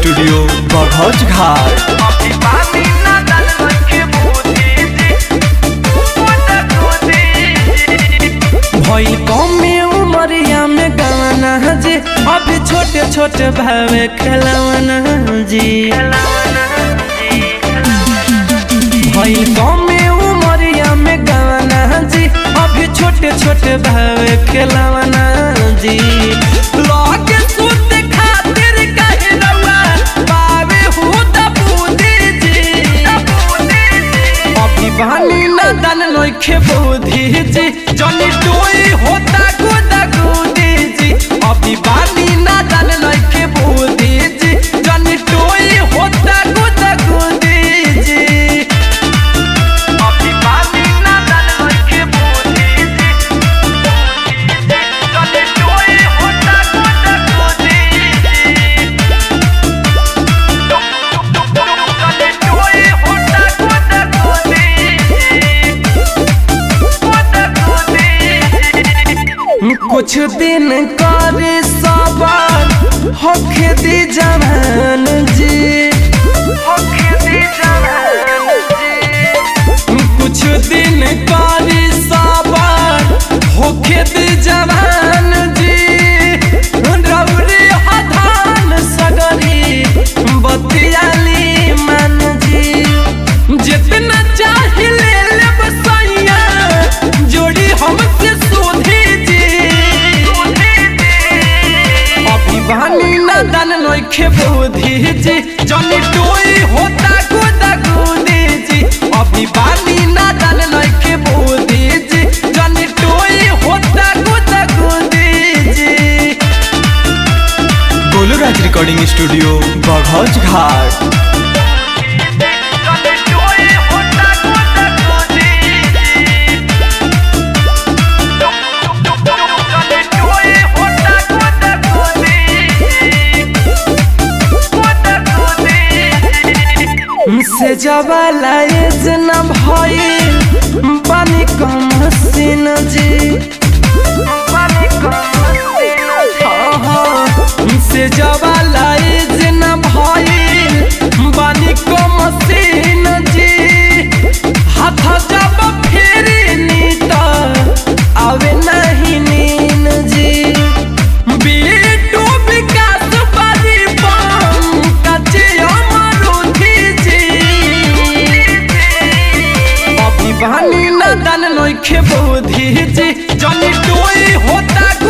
Studio बघौच घाट। भइल कमे उमरिया में गवाना जी, अभी छोटे छोटे भावे खिलौना जी। भइल कमे उमरिया में गवाना जी, अभी छोटे छोटे भावे खिलौना जी। लागे सूत खातिर कहे रउआ पावे हो दबूदी जी। अभी बानी नदन नइखे बुद्धि जी, जनी टोई होता गुदा गुदी जी। अभी बानी नदन नइखे बुद्धि जी, जनी टोई होता गुदा गुदी जी। अभी बानी नदन नइखे बुद्धि जी, जनी टोई होता गुदा गुदी जी। जनी टोई होता गुदा गुदी जी। कुछ दिन करे सवार होखे दी जवान जी, होखे दी जवान जी। कुछ दिन करे सवार होखे दी जवान जी। रउरी हधान सगरी बतियाली मन जी। जितना चाहे ले लेब सैया, जोड़ी हमसे सोधी जी। अभी बानी नदन नइखे बुद्धि जी, जनी टोई होता गुदा गुदी जी। अभी बानी नदन नइखे बुद्धि जी, जनी टोई होता गुदा गुदी जी। गोलूराज रिकॉर्डिंग स्टूडियो बघौच घाट। से जवाला एज न भइल पानी कम सीन जी। पानी कम से जवाला एज न भइल पानी कम सीन जी। हाथ जब फेरी नीत आवे नहीं नीन जी। बेटू विकास बारी बम कचे अमरुथी जी। अभी बानी नदन नइखे बुद्धि जी, जनी टोई होता